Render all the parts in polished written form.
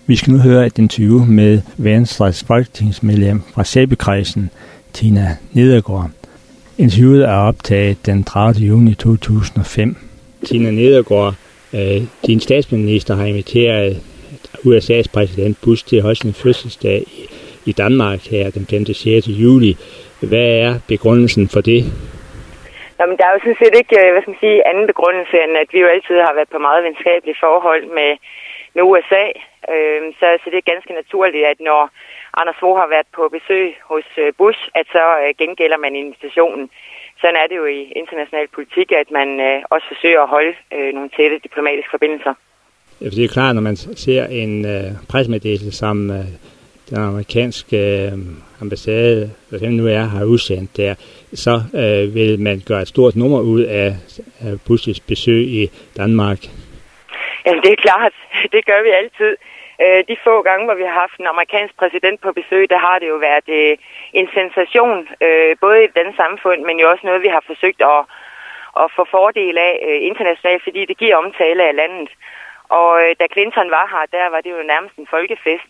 Vi skal nu høre et interview med Venstres folketingsmedlem fra Sæbekredsen, Tina Nedergaard. Interviewet er optaget den 30. juni 2005. Tina Nedergaard, din statsminister har inviteret USA's præsident Bush til at holde sin fødselsdag i Danmark her den 5. 6. juli. Hvad er begrundelsen for det? Jamen, der er jo sådan set ikke, anden begrundelse, end at vi jo altid har været på meget venskabelige forhold med USA. Så det er ganske naturligt, at når Anders Fogh har været på besøg hos Bush, at så gengælder man invitationen. Sådan er det jo i international politik, at man også forsøger at holde nogle tætte diplomatiske forbindelser. Ja, for det er klart, når man ser en pressemeddelelse, som den amerikanske ambassade, hvad det nu er, har udsendt der, så vil man gøre et stort nummer ud af Bush's besøg i Danmark. Jamen, det er klart. Det gør vi altid. De få gange, hvor vi har haft en amerikansk præsident på besøg, der har det jo været en sensation, både i det samfund, men jo også noget, vi har forsøgt at få fordel af internationalt, fordi det giver omtale af landet. Og da Clinton var her, der var det jo nærmest en folkefest,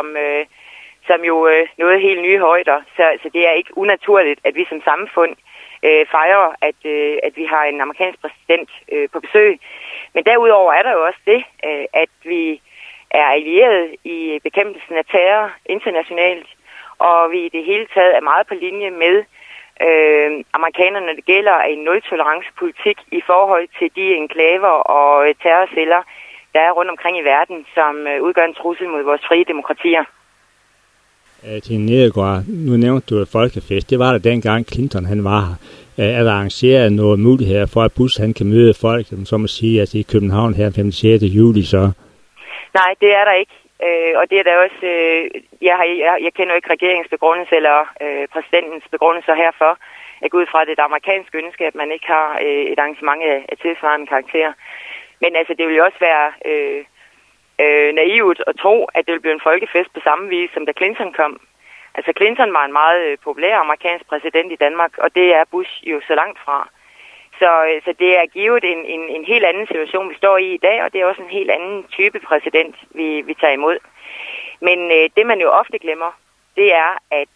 som jo nåede helt nye højder. Så det er ikke unaturligt, at vi som samfund fejrer, at vi har en amerikansk præsident på besøg. Men derudover er der jo også det, at vi er allieret i bekæmpelsen af terror internationalt, og vi i det hele taget er meget på linje med amerikanerne, når det gælder en nul-tolerance-politik i forhold til de enklaver og terrorceller, der er rundt omkring i verden, som udgør en trussel mod vores frie demokratier. Til Nedergaard, nu nævnte du et folkefest. Det var der dengang Clinton han var her. Er der arrangeret nogle muligheder for, at Bush han kan møde folk, som at sige, altså i København her 5. 6. juli så? Nej, det er der ikke. Og det er der også, jeg kender jo ikke regeringens begrundelse eller præsidentens begrundelser herfor. Jeg går ud fra, at det er et amerikansk ønske, at man ikke har et arrangement af tilsvarende karakter. Men altså, det vil jo også være naivt at tro, at det vil blive en folkefest på samme vis, som da Clinton kom. Altså, Clinton var en meget populær amerikansk præsident i Danmark, og det er Bush jo så langt fra. Så det er givet en helt anden situation, vi står i dag, og det er også en helt anden type præsident, vi tager imod. Men det, man jo ofte glemmer, det er,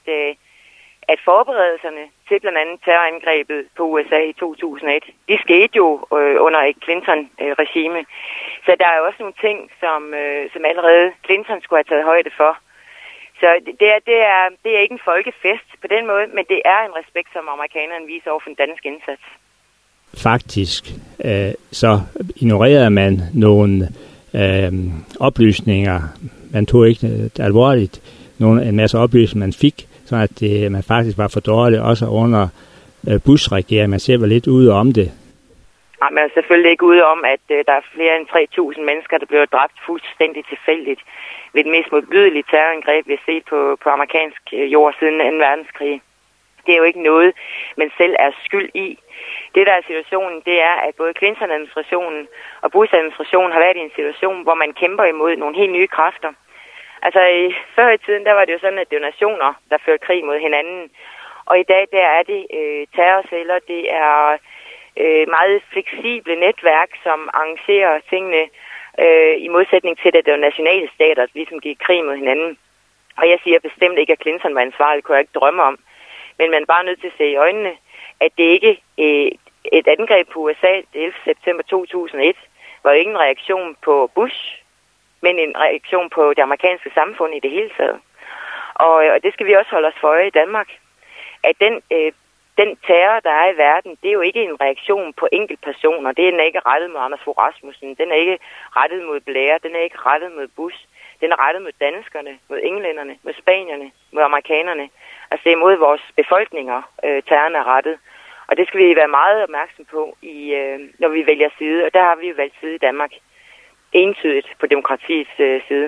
at forberedelserne til blandt andet terrorangrebet på USA i 2001, de skete jo under et Clinton-regime. Så der er jo også nogle ting, som allerede Clinton skulle have taget højde for. Så det er ikke en folkefest på den måde, men det er en respekt, som amerikanerne viser over for den danske indsats. Faktisk så ignorerede man nogle oplysninger. Man tog ikke alvorligt en masse oplysninger, man fik, så at man faktisk var for dårlig også under Bush-regeringen. Man ser vel lidt ude om det. Nej, man er selvfølgelig ikke ude om, at der er flere end 3.000 mennesker, der bliver dræbt fuldstændig tilfældigt ved det mest modbydelige terrorangreb, vi har set på amerikansk jord siden 2. verdenskrig. Det er jo ikke noget, man selv er skyld i. Det, der er situationen, det er, at både Clinton-administrationen og Bush-administrationen har været i en situation, hvor man kæmper imod nogle helt nye kræfter. Altså, før i tiden, der var det jo sådan, at det var nationer, der førte krig mod hinanden. Og i dag, der er det terrorceller, det er meget fleksible netværk, som arrangerer tingene i modsætning til, at det var nationale stater, der ligesom gik krig mod hinanden. Og jeg siger bestemt ikke, at Clinton var ansvarlig, det kunne jeg ikke drømme om. Men man er bare nødt til at se i øjnene, at det ikke et angreb på USA den 11. september 2001 var jo ikke en reaktion på Bush, men en reaktion på det amerikanske samfund i det hele taget. Og det skal vi også holde os for øje i Danmark. At den terror, der er i verden, det er jo ikke en reaktion på enkeltpersoner. Den er ikke rettet mod Anders Fogh Rasmussen. Den er ikke rettet mod Blair. Den er ikke rettet mod Bush. Den er rettet mod danskerne, mod englænderne, mod spanierne, mod amerikanerne. Altså det er mod vores befolkninger, terroren er rettet. Og det skal vi være meget opmærksom på, når vi vælger side. Og der har vi jo valgt side i Danmark. Entydigt på demokratiets side.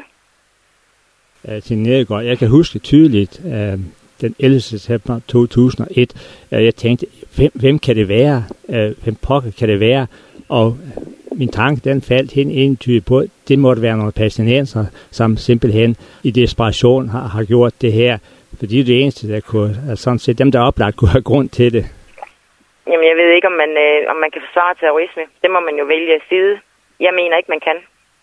Til Nedergaard, jeg kan huske tydeligt den 11. september 2001. Jeg tænkte, hvem kan det være? Hvem pokker kan det være? Og min tanke, den faldt helt entydigt på, det måtte være nogle palæstinenser, som simpelthen i desperation har gjort det her. Fordi det er det eneste, der kunne, sådan set dem, der er oplagt, kunne have grund til det. Jamen, jeg ved ikke, om man kan forsvare terrorisme. Det må man jo vælge side. Jeg mener ikke, man kan.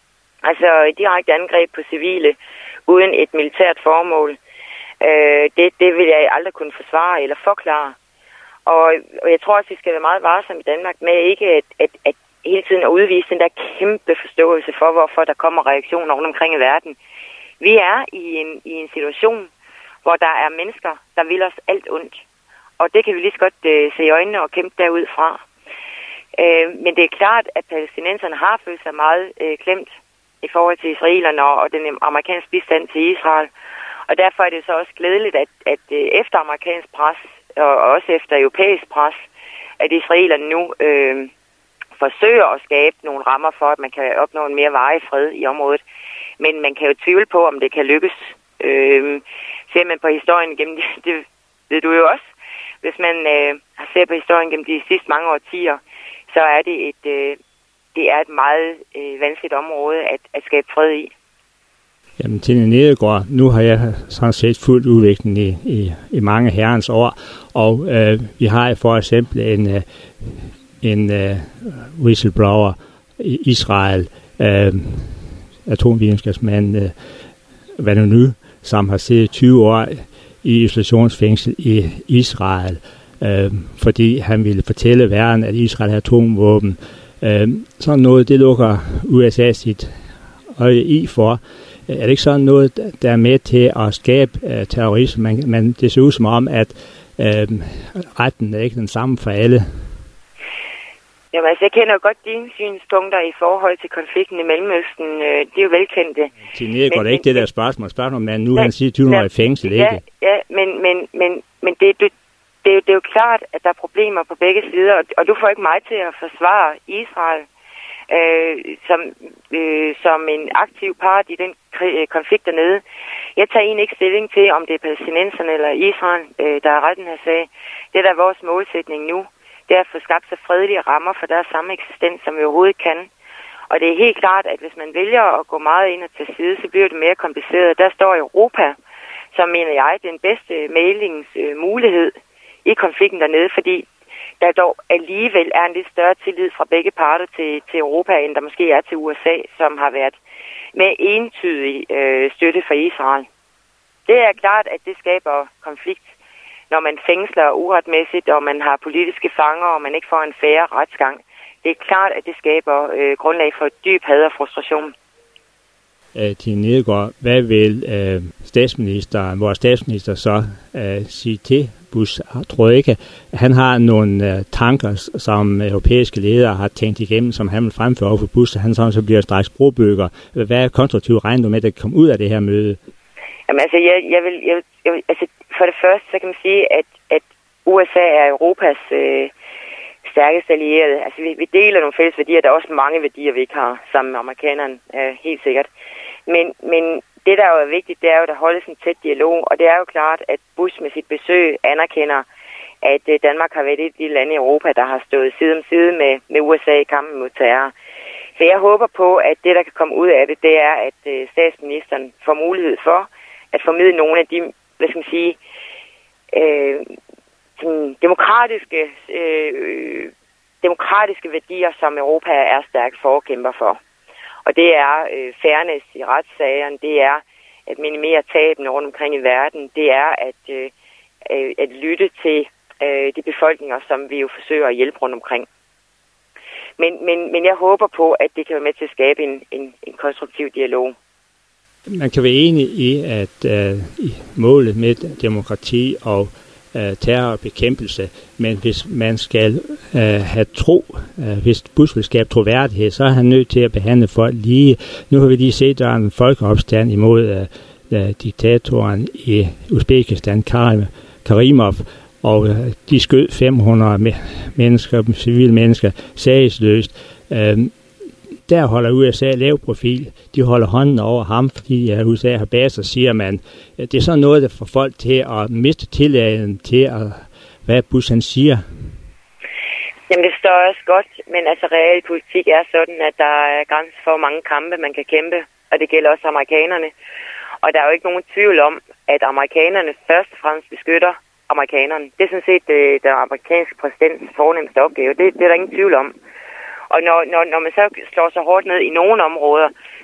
Altså direkte angreb på civile uden et militært formål. Det vil jeg aldrig kunne forsvare eller forklare. Og jeg tror også, vi skal være meget varsomme i Danmark med ikke at hele tiden at udvise den der kæmpe forståelse for, hvorfor der kommer reaktioner rundt omkring i verden. Vi er i en situation, hvor der er mennesker, der vil os alt ondt. Og det kan vi lige så godt se i øjnene og kæmpe derudfra. Men det er klart, at palæstinenserne har følt sig meget klemt i forhold til israelerne og den amerikanske bistand til Israel. Og derfor er det så også glædeligt, at efter amerikansk pres, og også efter europæisk pres, at israelerne nu forsøger at skabe nogle rammer for, at man kan opnå en mere varig fred i området. Men man kan jo tvivle på, om det kan lykkes. Ser man på historien gennem det ved du jo også. Hvis man ser på historien gennem de sidste mange årtier, så er det er et meget vanskeligt område at skabe fred i. Jamen, Tine Nedergaard, nu har jeg sådan set fuldt udviklingen i mange herrens år, og vi har for eksempel en whistleblower i Israel, atomvidenskabsmand Vanunu, som har siddet 20 år i isolationsfængsel i Israel, fordi han ville fortælle verden, at Israel har atomvåben. Sådan noget, det lukker USA sit øje i for. Er det ikke sådan noget, der er med til at skabe terrorisme? Men det ser ud som om, at retten er ikke den samme for alle. Jamen altså, jeg kender jo godt dine synspunkter i forhold til konflikten i Mellemøsten. De er jo velkendte. Tine Nedergaard, det er ikke det der spørgsmål. Spørgsmålet er, nu han siger 20 år i fængsel, ikke? Ja, men det er jo klart, at der er problemer på begge sider, og du får ikke mig til at forsvare Israel som en aktiv part i den konflikt dernede. Jeg tager egentlig ikke stilling til, om det er palæstinenserne eller Israel, der har retten her sag. Det der er vores målsætning nu, det er at få skabt så fredelige rammer for deres samme eksistens, som vi overhovedet kan. Og det er helt klart, at hvis man vælger at gå meget ind og til side, så bliver det mere kompliceret. Der står Europa, som mener jeg, den bedste mæglingsmulighed i konflikten dernede, fordi der dog alligevel er en lidt større tillid fra begge parter til Europa, end der måske er til USA, som har været med entydig støtte for Israel. Det er klart, at det skaber konflikt, når man fængsler uretmæssigt, og man har politiske fanger, og man ikke får en fair retsgang. Det er klart, at det skaber grundlag for dyb had og frustration. Tine Nedergaard, hvad vil vores statsminister så sige til Bush? Tror jeg ikke, han har nogle tanker, som europæiske ledere har tænkt igennem, som han vil fremføre over for Bush, han så bliver straks brobygger. Hvad er konstruktivt regnet med, at komme ud af det her møde? Jamen altså, jeg vil altså, for det første, så kan man sige, at USA er Europas stærkeste allierede. Altså, vi deler nogle fælles værdier. Der er også mange værdier, vi ikke har sammen med amerikanerne, helt sikkert. Men det, der jo er vigtigt, det er jo, at der holdes en tæt dialog, og det er jo klart, at Bush med sit besøg anerkender, at Danmark har været et af de lande i Europa, der har stået side om side med USA i kampen mod terror. Så jeg håber på, at det, der kan komme ud af det, det er, at statsministeren får mulighed for at formidle nogle af de, hvad skal man sige, demokratiske værdier, som Europa er stærkt forkæmper for. Og det er fairness i retssagerne, det er at minimere tabene rundt omkring i verden, det er at lytte til de befolkninger, som vi jo forsøger at hjælpe rundt omkring. Men jeg håber på, at det kan være med til at skabe en konstruktiv dialog. Man kan være enig i, at målet med demokrati og terrorbekæmpelse, men hvis man skal have tro, hvis Bush vil skabe troværdighed, så er han nødt til at behandle folk lige. Nu har vi lige set, der er en folkeopstand imod diktatoren i Uzbekistan, Karimov, og de skød 500 mennesker, civile mennesker, sagesløst. Der holder USA lav profil. De holder hånden over ham, fordi USA har baser, siger man. Det er sådan noget, der får folk til at miste tilliden til, hvad Bush han siger. Jamen, det står også godt, men altså realpolitik er sådan, at der er grænser for, hvor mange kampe man kan kæmpe, og det gælder også amerikanerne. Og der er jo ikke nogen tvivl om, at amerikanerne først og fremmest beskytter amerikanerne. Det er sådan set den amerikanske præsidents fornemmeste opgave. Det er der ingen tvivl om. Og når man så slår så hårdt ned i nogle områder,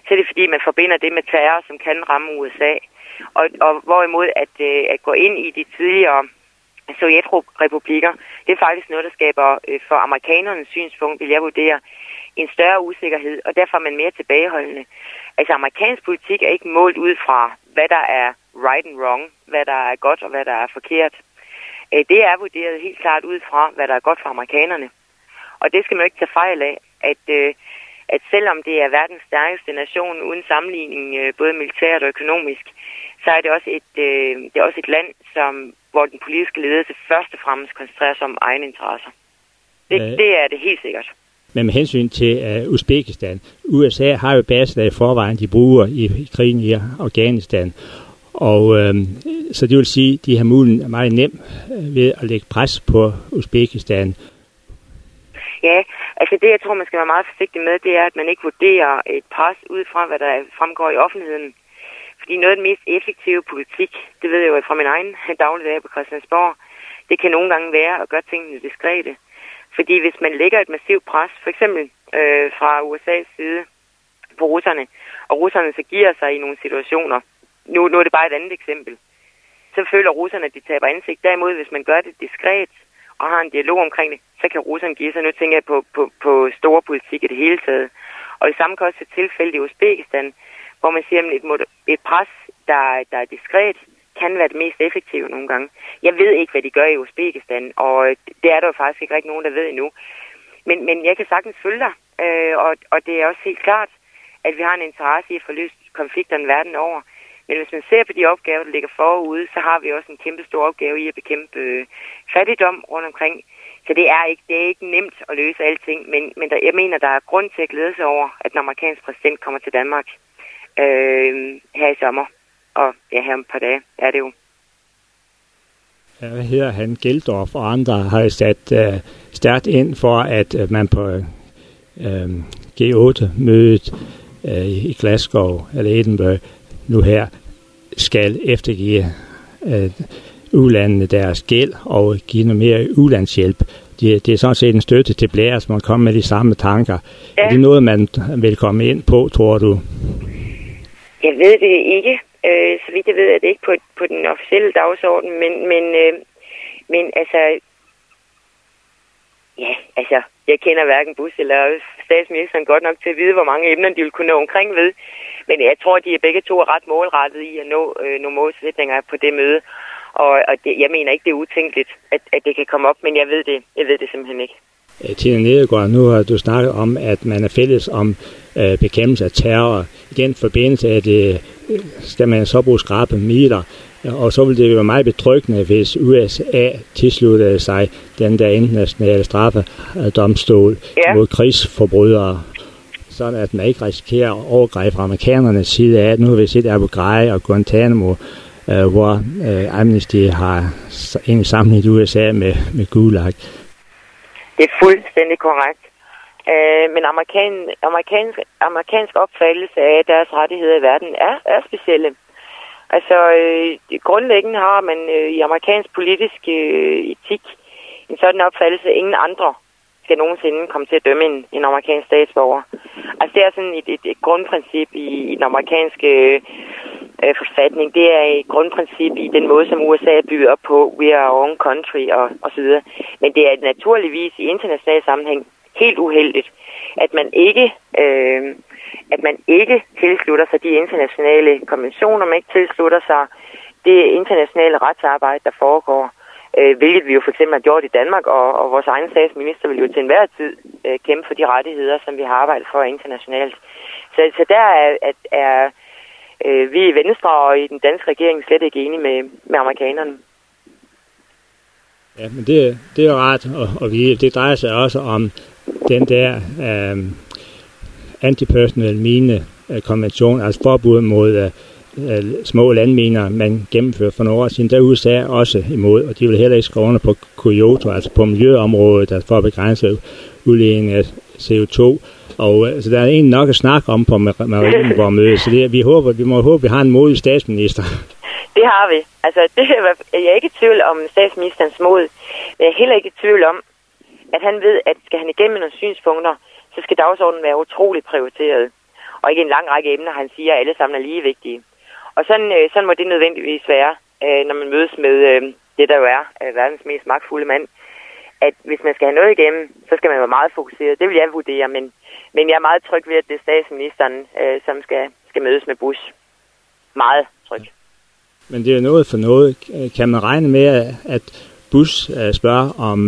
så er det fordi, man forbinder det med terror, som kan ramme USA. Og hvorimod at gå ind i de tidligere sovjetrepublikker, det er faktisk noget, der skaber for amerikanernes synspunkt, vil jeg vurdere, en større usikkerhed, og derfor er man mere tilbageholdende. Altså, amerikansk politik er ikke målt ud fra, hvad der er right and wrong, hvad der er godt og hvad der er forkert. Det er vurderet helt klart ud fra, hvad der er godt for amerikanerne. Og det skal man jo ikke tage fejl af, at selvom det er verdens stærkeste nation uden sammenligning, både militært og økonomisk, så er det også et land, hvor den politiske ledelse først og fremmest koncentrerer sig om egne interesser. Det er det helt sikkert. Men med hensyn til Uzbekistan, USA har jo baser i forvejen, de bruger i krigen i Afghanistan. Og så det vil sige, at de har muligheden meget nemt ved at lægge pres på Uzbekistan. Ja, altså det, jeg tror, man skal være meget forsigtig med, det er, at man ikke vurderer et pres ud fra, hvad der fremgår i offentligheden. Fordi noget af den mest effektive politik, det ved jeg jo fra min egen dagligdag på Christiansborg, det kan nogle gange være at gøre tingene diskrete. Fordi hvis man lægger et massivt pres, for eksempel fra USA's side på russerne, og russerne så giver sig i nogle situationer, nu er det bare et andet eksempel, så føler russerne, at de taber ansigt. Derimod, hvis man gør det diskret og har en dialog omkring det, så kan russerne give sig. Nu tænker jeg på store politik i det hele taget. Og det samme kan også være tilfældet i Uzbekistan, hvor man siger, at et pres, der er diskret, kan være det mest effektive nogle gange. Jeg ved ikke, hvad de gør i Uzbekistan, og det er der jo faktisk ikke rigtig nogen, der ved endnu. Men jeg kan sagtens følge dig, og det er også helt klart, at vi har en interesse i at få løst konflikterne verden over. Men hvis man ser på de opgaver, der ligger forude, så har vi også en kæmpe stor opgave i at bekæmpe fattigdom rundt omkring. Så det er ikke nemt at løse alting, men jeg mener, der er grund til at glæde sig over, at den amerikanske præsident kommer til Danmark her i sommer. Og ja, her om et par dage er det jo. Ja, hvad hedder han? Geldorf og andre har sat stærkt ind for, at man på G8-mødet i Glasgow eller Edinburgh nu her skal eftergive ulandene deres gæld og give noget mere ulandshjælp. Det er sådan set en støtte til Blair, som man kommer med de samme tanker. Ja. Er det noget, man vil komme ind på, tror du? Jeg ved det ikke. Så vidt jeg ved, at det ikke på den officielle dagsorden, men altså, ja, altså, jeg kender hverken Bush eller statsministeren godt nok til at vide, hvor mange emner de vil kunne nå omkring ved. Men jeg tror, at de begge to er ret målrettet i at nå nogle målsætninger på det møde. Og jeg mener ikke, det er utænkeligt, at det kan komme op, men jeg ved det simpelthen ikke. Tina Nedergaard, nu har du snakket om, at man er fælles om bekæmpelse af terror. I den forbindelse er det, skal man så bruge skrappe midler, og så vil det jo være meget betryggende, hvis USA tilsluttede sig den der internationale straffedomstol mod krigsforbrydere, sådan at man ikke risikerer overgreb fra amerikanernes side af. Nu har vi set Abu Ghraib og Guantanamo, hvor Amnesty har egentlig sammenlignet USA med Gulag. Det er fuldstændig korrekt. Men amerikansk opfattelse af deres rettigheder i verden er specielle. Altså, grundlæggende har man i amerikansk politisk etik en sådan opfattelse, at ingen andre skal nogensinde komme til at dømme en amerikansk statsborger. Altså, det er sådan et grundprincip i den amerikanske forfatning. Det er et grundprincip i den måde, som USA er bygget op på. We are our own country og så videre. Men det er naturligvis i international sammenhæng helt uheldigt, at man ikke tilslutter sig de internationale konventioner, man ikke tilslutter sig det internationale retsarbejde, der foregår, hvilket vi jo for eksempel har gjort i Danmark, og vores egen statsminister vil jo til enhver tid kæmpe for de rettigheder, som vi har arbejdet for internationalt. Så der er vi i Venstre og i den danske regering slet ikke enige med amerikanerne. Ja, men det er jo rart, og det drejer sig også om den der antipersonal mine-konvention, altså forbud mod små landminer, man gennemførte for nogle år siden. Der er USA også imod, og de vil heller ikke skrive under på Kyoto, altså på miljøområdet, altså for at begrænse udledning af CO2. Og så der er egentlig nok at snakke om på Marienborg-mødet, så vi må håbe, vi har en modig statsminister. Det har vi. Altså, jeg er ikke i tvivl om statsministerens mod. Jeg er heller ikke i tvivl om, at han ved, at skal han igennem nogle synspunkter, så skal dagsordenen være utroligt prioriteret. og ikke en lang række emner, han siger, alle sammen er lige vigtige. Og sådan må det nødvendigvis være, når man mødes med det, der jo er verdens mest magtfulde mand, at hvis man skal have noget igennem, så skal man være meget fokuseret. Det vil jeg vurdere, men jeg er meget tryg ved, at det er statsministeren, som skal mødes med Bush. Meget tryg. Men det er jo noget for noget. Kan man regne med, at Bush spørger om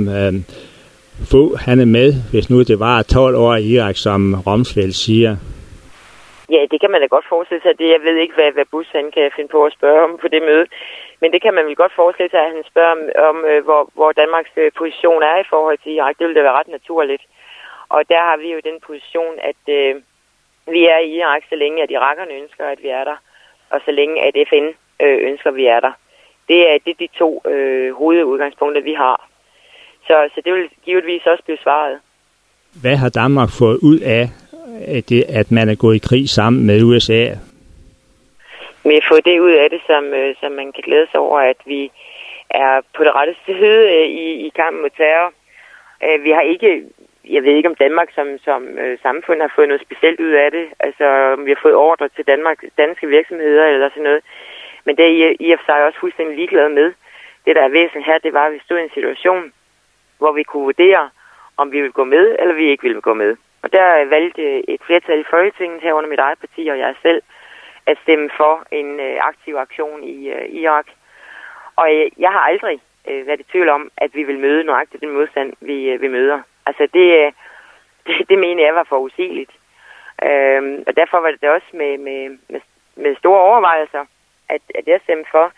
få han er med, hvis nu det var 12 år i Irak, som Rumsfeld siger? Ja, det kan man da godt forestille sig. Jeg ved ikke, hvad Bush han kan finde på at spørge om på det møde. Men det kan man vel godt forestille sig, at han spørger om hvor Danmarks position er i forhold til Irak. Det vil da være ret naturligt. Og der har vi jo den position, at vi er i Irak, så længe at irakerne ønsker, at vi er der. Og så længe at FN ønsker, at vi er der. Det er de to hovedudgangspunkter, vi har. Så det vil givetvis også blive svaret. Hvad har Danmark fået ud af det, at man er gået i krig sammen med USA? Vi har fået det ud af det, som man kan glæde sig over, at vi er på det rette side i kampen mod terror. Vi har ikke, jeg ved ikke om Danmark som samfund har fået noget specielt ud af det. Altså, vi har fået ordre til danske virksomheder eller sådan noget. Men det er i og for sig også fuldstændig ligeglade med. Det, der er væsentligt her, det var, at vi stod i en situation, hvor vi kunne vurdere, om vi ville gå med, eller vi ikke ville gå med. Og der valgte et flertal i Folketinget, herunder mit eget parti og jeg selv, at stemme for en aktiv aktion i Irak. Og jeg har aldrig været i tvivl om, at vi vil møde nøjagtigt den modstand, vi møder. Altså det mener jeg var forudsigeligt. Og derfor var det også med store overvejelser, at jeg stemte for.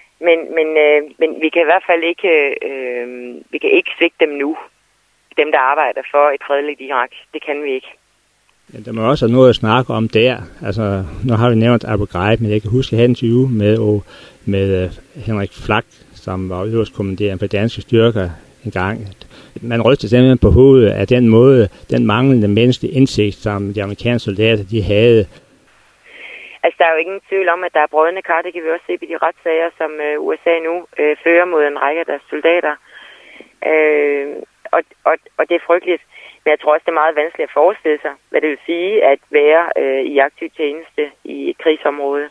Men vi kan i hvert fald ikke svigte dem nu. Dem, der arbejder for et fredeligt Irak. Det kan vi ikke. Ja, der må også have noget at snakke om der. Altså, nu har vi nævnt Abu Ghraib, men jeg kan huske, at jeg havde en interview med Henrik Flak, som var øverstkommanderende på danske styrker en gang. Man rystede simpelthen på hovedet af den måde, den manglende menneskelige indsigt, som de amerikanske soldater, de havde. Altså, der er jo ingen tvivl om, at der er brødne kar. Det kan vi også se på de retssager, som USA nu fører mod en række af deres soldater. Og det er frygteligt. Men jeg tror også, det er meget vanskeligt at forestille sig, hvad det vil sige at være i aktiv tjeneste i et krigsområde.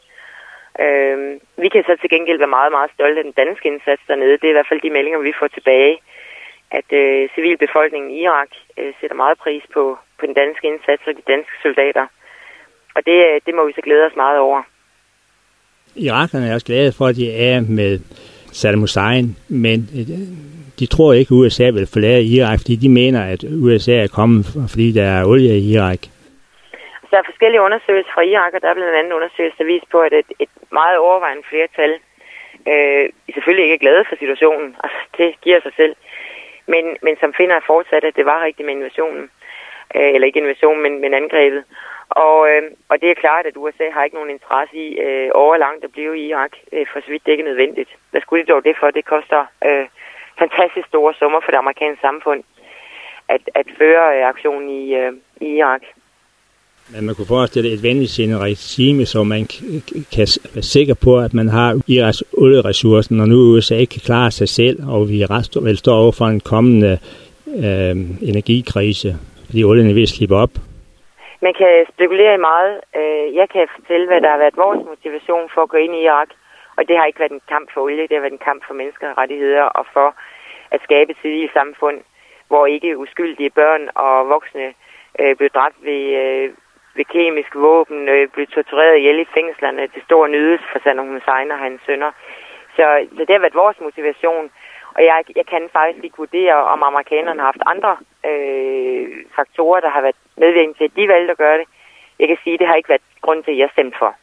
Vi kan så til gengæld være meget, meget stolte af den danske indsats dernede. Det er i hvert fald de meldinger, vi får tilbage, at civilbefolkningen i Irak sætter meget pris på den danske indsats og de danske soldater. Og det må vi så glæde os meget over. Irakerne er også glade for, at de er med Saddam Hussein, men de tror ikke, at USA vil forlade Irak, fordi de mener, at USA er kommet, fordi der er olie i Irak. Der er forskellige undersøgelser fra Irak, og der er blandt andet undersøgelser, der viser på, at et meget overvejende flertal selvfølgelig ikke er glade for situationen. Altså, det giver sig selv. Men som finder fortsat, at det var rigtigt med invasionen. Eller ikke invasionen, men angrebet. Og det er klart, at USA har ikke nogen interesse i overlangt at blive i Irak, for så vidt det ikke er nødvendigt. Hvad skulle det dog det for? Det koster fantastisk store summer for det amerikanske samfund at føre aktionen i Irak. Men man kunne forestille et venligsindet regime, så man kan være sikker på, at man har Iraks olieressourcer, når nu USA ikke kan klare sig selv, og vi vel står over for en kommende energikrise, fordi olien er ved at slippe op. Man kan spekulere i meget. Jeg kan fortælle, hvad der har været vores motivation for at gå ind i Irak, og det har ikke været en kamp for olie, det har været en kamp for menneskerettigheder og for at skabe et civilt samfund, hvor ikke uskyldige børn og voksne blev dræbt ved kemiske våben, blev tortureret ihjel i fængslerne til stor nydelse for Saddam Hussein og hans sønner. Så det har været vores motivation, og jeg kan faktisk ikke vurdere, om amerikanerne har haft andre faktorer, der har været medvirkende til, at de valgte at gøre det. Jeg kan sige, at det har ikke været grund til, at jeg stemte for.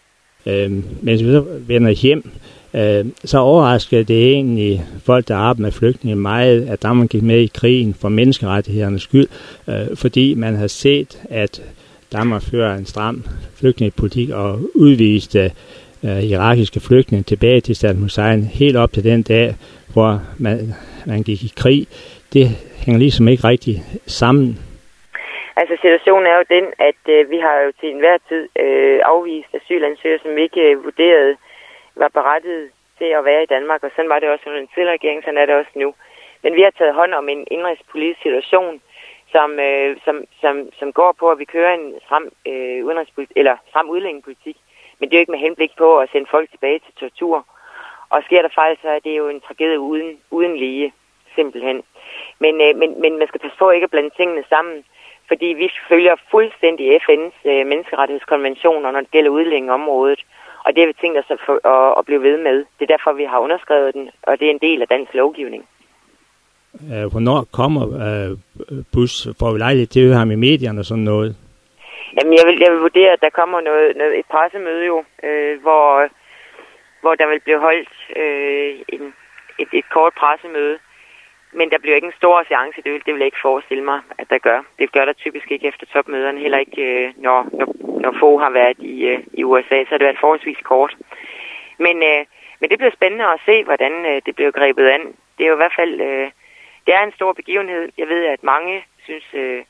Mens vi så vender hjem, så overrasker det egentlig folk, der arbejder med flygtninge meget, at Danmark gik med i krigen for menneskerettighedernes skyld, fordi man har set, at Danmark fører en stram flygtningepolitik og udviste irakiske flygtninge tilbage til Saddam Hussein helt op til den dag, hvor man gik i krig. Det hænger ligesom ikke rigtig sammen. Altså situationen er jo den, at vi har jo til enhver tid afvist asylansøgere, som ikke vurderede var berettiget til at være i Danmark, og sådan var det også under den tidligere regering, sådan er det også nu. Men vi har taget hånd om en indrigspolitisk situation, som går på, at vi kører en stram udlændingepolitik. Men det er jo ikke med henblik på at sende folk tilbage til tortur. Og sker der fejl, så er det jo en tragedie uden lige, simpelthen. Men man skal passe på ikke at blande tingene sammen, fordi vi følger fuldstændig FN's menneskerettighedskonventioner, når det gælder udlændingeområdet. Og det har vi tænkt os at blive ved med. Det er derfor, vi har underskrevet den, og det er en del af dansk lovgivning. Hvornår kommer Bush? Får vi lejlighed til at høre ham i medierne og sådan noget? Jamen, jeg vil vurdere, at der kommer et pressemøde jo, hvor der vil blive holdt et kort pressemøde. Men der bliver ikke en stor seance, det vil jeg ikke forestille mig, at der gør. Det gør der typisk ikke efter topmøderne, heller ikke når få har været i USA, så har det været forholdsvis kort. Men det bliver spændende at se, hvordan det bliver grebet an. Det er jo i hvert fald det er en stor begivenhed. Jeg ved, at mange synes,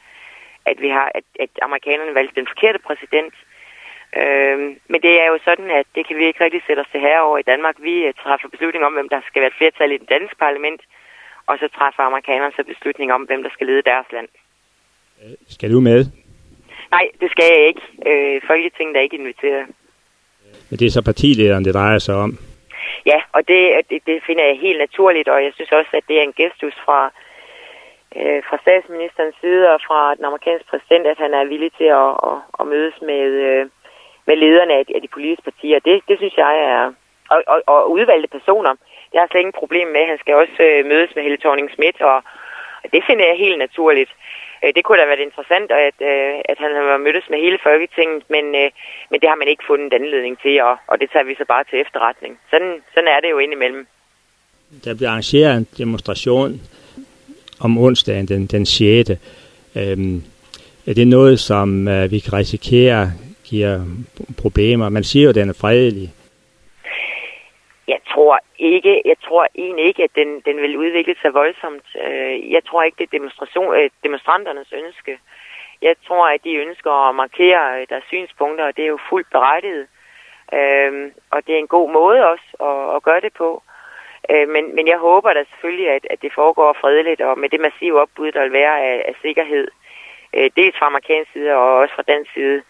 at amerikanerne valgte den forkerte præsident. Men det er jo sådan, at det kan vi ikke rigtig sætte os til herover i Danmark. Vi træffer beslutning om, hvem der skal være et flertal i det danske parlament, og så træffer amerikanerne så beslutning om, hvem der skal lede deres land. Skal du med? Nej, det skal jeg ikke. Folketinget er ikke inviteret. Men det er så partilederen, det drejer sig om? Ja, og det finder jeg helt naturligt, og jeg synes også, at det er en gestus fra statsministerens side og fra den amerikanske præsident, at han er villig til at mødes med lederne af de politiske partier. Det synes jeg er... Og udvalgte personer, det har jeg slet ingen problem med. Han skal også mødes med Helle Thorning-Schmidt, og det finder jeg helt naturligt. Det kunne da være interessant, at han har mødtes med hele Folketinget, men det har man ikke fundet en anledning til, og det tager vi så bare til efterretning. Sådan er det jo indimellem. Der bliver arrangeret en demonstration om onsdagen den 6. Er det noget, som vi kan risikere giver problemer? Man siger jo, at den er fredelig. Jeg tror egentlig ikke, at den vil udvikle sig voldsomt. Jeg tror ikke, det er demonstranternes ønske. Jeg tror, at de ønsker at markere deres synspunkter, og det er jo fuldt berettiget. Og det er en god måde også at gøre det på. Men jeg håber da selvfølgelig, at det foregår fredeligt, og med det massive opbud, der vil være af sikkerhed, dels fra amerikansk side og også fra dansk side,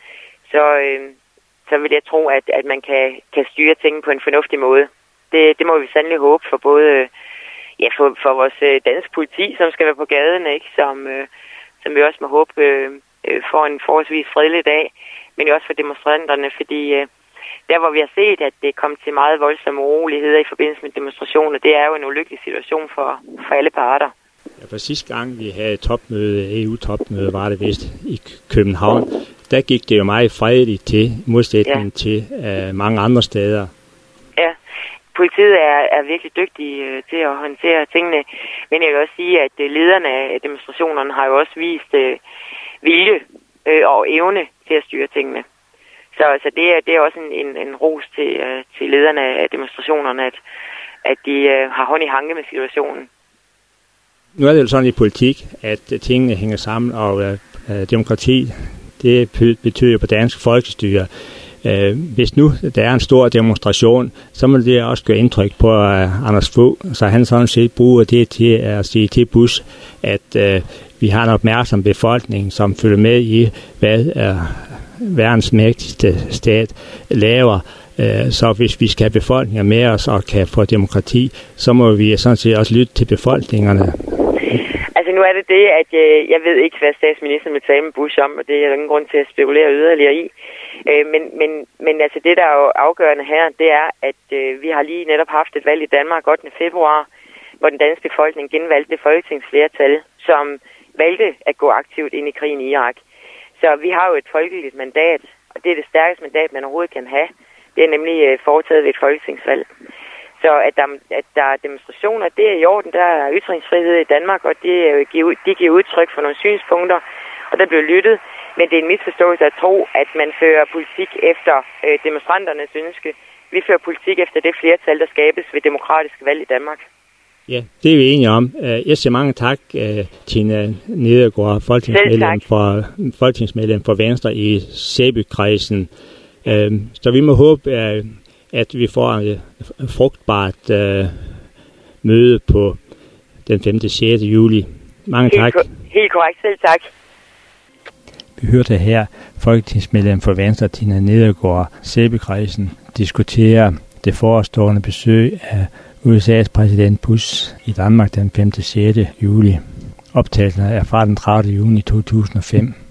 så vil jeg tro, at man kan styre tingene på en fornuftig måde. Det må vi sandelig håbe for både for vores danske politi, som skal være på gaden, ikke, som vi også må håbe får en forholdsvis fredelig dag, men også for demonstranterne, fordi der hvor vi har set, at det kom til meget voldsomme uroligheder i forbindelse med demonstrationer, det er jo en ulykkelig situation for alle parter. Ja, for sidste gang vi havde EU-topmøde, var det vist i København, der gik det jo meget fredeligt til, modsætning til mange andre steder. Ja, politiet er virkelig dygtige til at håndtere tingene, men jeg vil også sige, at lederne af demonstrationerne har jo også vist vilje og evne til at styre tingene. Så det er også en ros til lederne af demonstrationerne, at de har hånd i hanke med situationen. Nu er det jo sådan i politik, at tingene hænger sammen, og demokrati, det betyder på dansk folkestyre. Hvis nu der er en stor demonstration, så må det også gøre indtryk på Anders Fogh, så han sådan set bruger det til at sige til Bush, at vi har en opmærksom befolkning, som følger med i, hvad verdens mægtigste stat laver. Så hvis vi skal have befolkninger med os og kan få demokrati, så må vi sådan set også lytte til befolkningerne. Altså nu er det, at jeg ved ikke, hvad statsministeren vil tale med Bush om, og det er der ingen grund til at spekulere yderligere i. Men altså det, der er jo afgørende her, det er, at vi har lige netop haft et valg i Danmark 8. februar, hvor den danske befolkning genvalgte det folketingsflertal, som valgte at gå aktivt ind i krigen i Irak. Så vi har jo et folkeligt mandat, og det er det stærkeste mandat, man overhovedet kan have. Det er nemlig foretaget ved et folketingsvalg. Så at der er demonstrationer, det er i orden. Der er ytringsfrihed i Danmark, og de giver udtryk for nogle synspunkter, og der bliver lyttet. Men det er en misforståelse at tro, at man fører politik efter demonstranternes ønske. Vi fører politik efter det flertal, der skabes ved demokratiske valg i Danmark. Ja, det er vi enige om. Jeg siger mange tak, Tina Nedergaard, folketingsmedlem for Venstre i Sæbykredsen. Så vi må håbe, at vi får et frugtbart møde på den 5. 6. juli. Mange tak. Helt korrekt, selv tak. Vi hørte her folketingsmedlem for Venstre, Tina Nedergaard, Sæbekredsen, diskutere det forestående besøg af USA's præsident Bush i Danmark den 5. 6. juli. Optagelsen er fra den 30. juni 2005.